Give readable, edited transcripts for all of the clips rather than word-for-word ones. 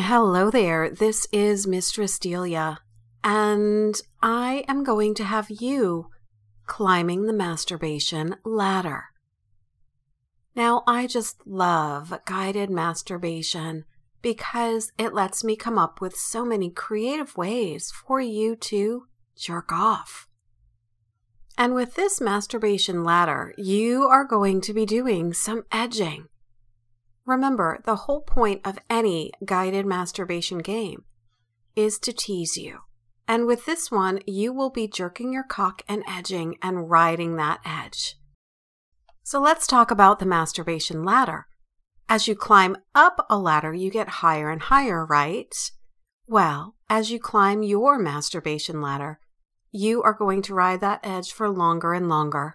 Hello there, this is Mistress Delia, and I am going to have you climbing the masturbation ladder. Now, I just love guided masturbation because it lets me come up with so many creative ways for you to jerk off. And with this masturbation ladder, you are going to be doing some edging. Remember, the whole point of any guided masturbation game is to tease you. And with this one, you will be jerking your cock and edging and riding that edge. So let's talk about the masturbation ladder. As you climb up a ladder, you get higher and higher, right? Well, as you climb your masturbation ladder, you are going to ride that edge for longer and longer.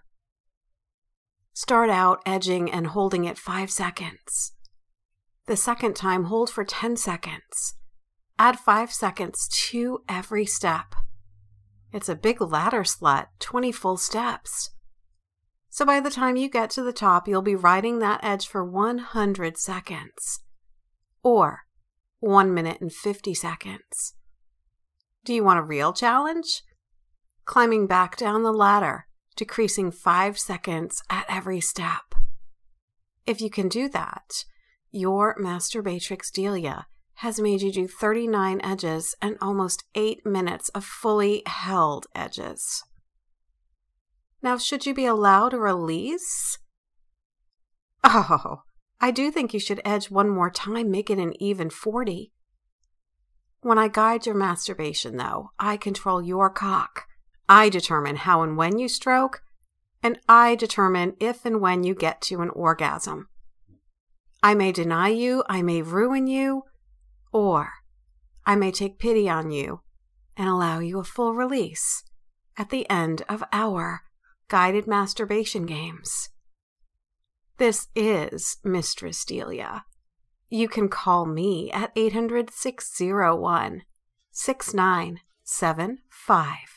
Start out edging and holding it 5 seconds. The second time, hold for 10 seconds. Add 5 seconds to every step. It's a big ladder slut, 20 full steps. So by the time you get to the top, you'll be riding that edge for 100 seconds. Or 1 minute and 50 seconds. Do you want a real challenge? Climbing back down the ladder, decreasing 5 seconds at every step. If you can do that, your Masturbatrix Delia has made you do 39 edges and almost 8 minutes of fully held edges. Now, should you be allowed a release? Oh, I do think you should edge one more time, make it an even 40. When I guide your masturbation, though, I control your cock. I determine how and when you stroke, and I determine if and when you get to an orgasm. I may deny you, I may ruin you, or I may take pity on you and allow you a full release at the end of our guided masturbation games. This is Mistress Delia. You can call me at 800-601-6975.